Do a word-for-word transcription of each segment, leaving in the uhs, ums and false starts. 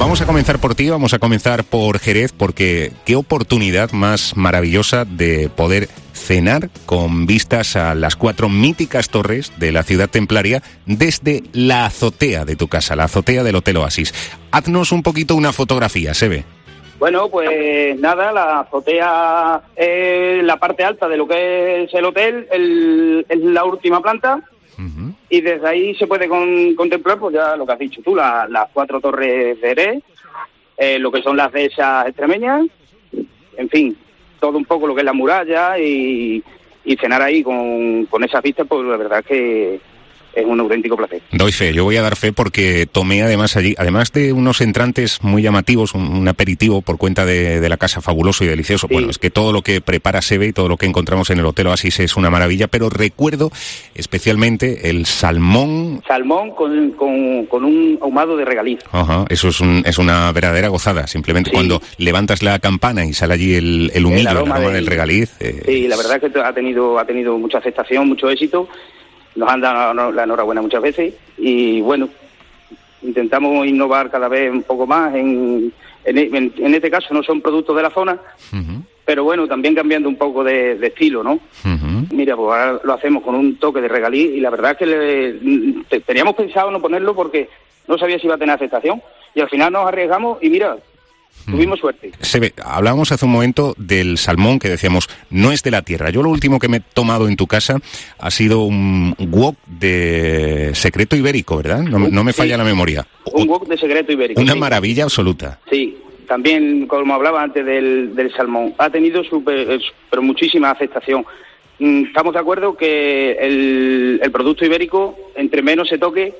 Vamos a comenzar por ti, vamos a comenzar por Jerez, porque qué oportunidad más maravillosa de poder cenar con vistas a las cuatro míticas torres de la ciudad templaria desde la azotea de tu casa, la azotea del Hotel Oasis. Haznos un poquito una fotografía, Sebe. Bueno, pues nada, la azotea es la parte alta de lo que es el hotel, el, es la última planta. Uh-huh. Y desde ahí se puede con, contemplar, pues ya lo que has dicho tú, la, las cuatro torres de Jerez, eh, lo que son las dehesas extremeñas, en fin, todo un poco lo que es la muralla y, y cenar ahí con, con esas vistas, pues la verdad es que es un auténtico placer. Doy fe, yo voy a dar fe porque tomé además allí, además de unos entrantes muy llamativos, un, un aperitivo por cuenta de, de la casa fabuloso y delicioso. Sí. Bueno, es que todo lo que prepara Sebe y todo lo que encontramos en el Hotel Oasis es una maravilla, pero recuerdo especialmente el salmón. Salmón con, con, con un ahumado de regaliz. Ajá, eso es, un, es una verdadera gozada, simplemente sí. Cuando levantas la campana y sale allí el, el humillo, el aroma, el aroma del, del regaliz. Eh, sí, la verdad es que ha tenido, ha tenido mucha aceptación, mucho éxito. Nos han dado la enhorabuena muchas veces y bueno, intentamos innovar cada vez un poco más. En, en, en este caso no son productos de la zona, uh-huh. pero bueno, también cambiando un poco de, de estilo, ¿no? Uh-huh. Mira, pues ahora lo hacemos con un toque de regaliz y la verdad es que le, te, teníamos pensado no ponerlo porque no sabía si iba a tener aceptación y al final nos arriesgamos y mira, tuvimos suerte. Sebe, hablábamos hace un momento del salmón que decíamos, no es de la tierra. Yo lo último que me he tomado en tu casa ha sido un wok de secreto ibérico, ¿verdad? No, no me falla sí, la memoria. Un wok de secreto ibérico. Una sí. maravilla absoluta. Sí, también, como hablaba antes del, del salmón, ha tenido super, pero muchísima aceptación. Estamos de acuerdo que el, el producto ibérico, entre menos se toque,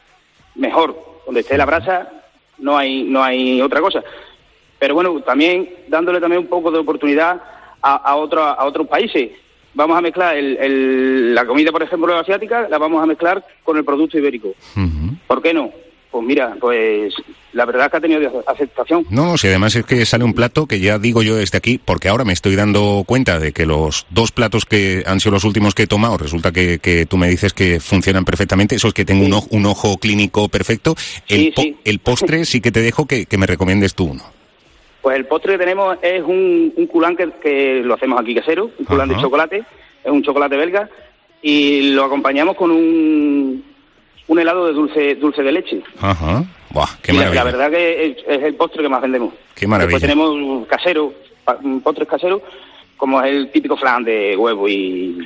mejor. Donde esté la brasa, no hay, no hay otra cosa. Pero bueno, también dándole también un poco de oportunidad a, a, otro, a otros países. Vamos a mezclar el, el, la comida, por ejemplo, asiática, la vamos a mezclar con el producto ibérico. Uh-huh. ¿Por qué no? Pues mira, pues la verdad es que ha tenido aceptación. No, no, si además es que sale un plato que ya digo yo desde aquí, porque ahora me estoy dando cuenta de que los dos platos que han sido los últimos que he tomado, resulta que, que tú me dices que funcionan perfectamente, eso es que tengo sí. un, ojo, un ojo clínico perfecto. El, sí, po- sí. el postre sí que te dejo que, que me recomiendes tú uno. Pues el postre que tenemos es un, un culán que, que lo hacemos aquí casero, un culán Ajá. de chocolate, es un chocolate belga, y lo acompañamos con un, un helado de dulce dulce de leche. Ajá, buah, qué y maravilla. La, la verdad que es, es el postre que más vendemos. Qué maravilla. Después tenemos casero, postres caseros, como es el típico flan de huevo y,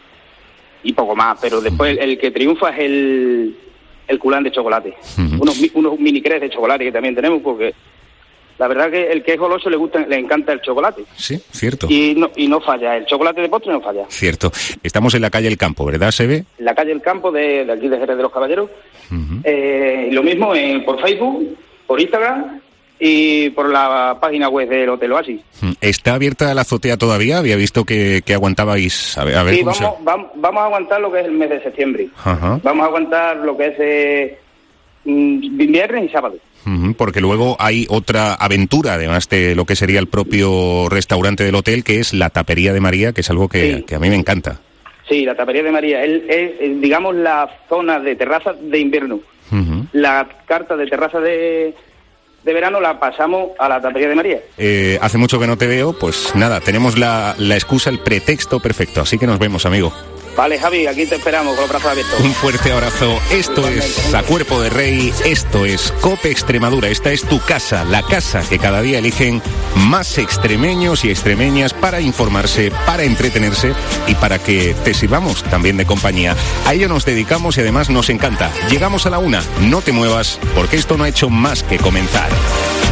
y poco más, pero después el, el que triunfa es el, el culán de chocolate. Uh-huh. Unos, unos mini crepes de chocolate que también tenemos, porque la verdad que el que es goloso le gusta, le encanta el chocolate. Sí, cierto. Y no, y no falla, el chocolate de postre no falla. Cierto. Estamos en la calle El Campo, ¿verdad, Sebe? En la calle El Campo, de, de aquí de Jerez de los Caballeros. Uh-huh. Eh, lo mismo en, por Facebook, por Instagram y por la página web del Hotel Oasis. ¿Está abierta la azotea todavía? Había visto que, que aguantabais... A ver, a ver sí, cómo vamos, se... vamos, vamos a aguantar lo que es el mes de septiembre. Uh-huh. Vamos a aguantar lo que es eh, viernes y sábado. Uh-huh, porque luego hay otra aventura, además de lo que sería el propio restaurante del hotel, que es la Tapería de María, que es algo que, sí. que a mí me encanta. Sí, la Tapería de María es, es, es digamos, la zona de terraza de invierno. Uh-huh. La carta de terraza de, de verano la pasamos a la Tapería de María. Eh, hace mucho que no te veo, pues nada, tenemos la, la excusa, el pretexto perfecto, así que nos vemos, amigo. Vale, Javi, aquí te esperamos con los brazos abiertos. Un fuerte abrazo. Esto es A Cuerpo de Rey, esto es COPE Extremadura. Esta es tu casa, la casa que cada día eligen más extremeños y extremeñas para informarse, para entretenerse y para que te sirvamos también de compañía. A ello nos dedicamos y además nos encanta. Llegamos a la una, no te muevas porque esto no ha hecho más que comenzar.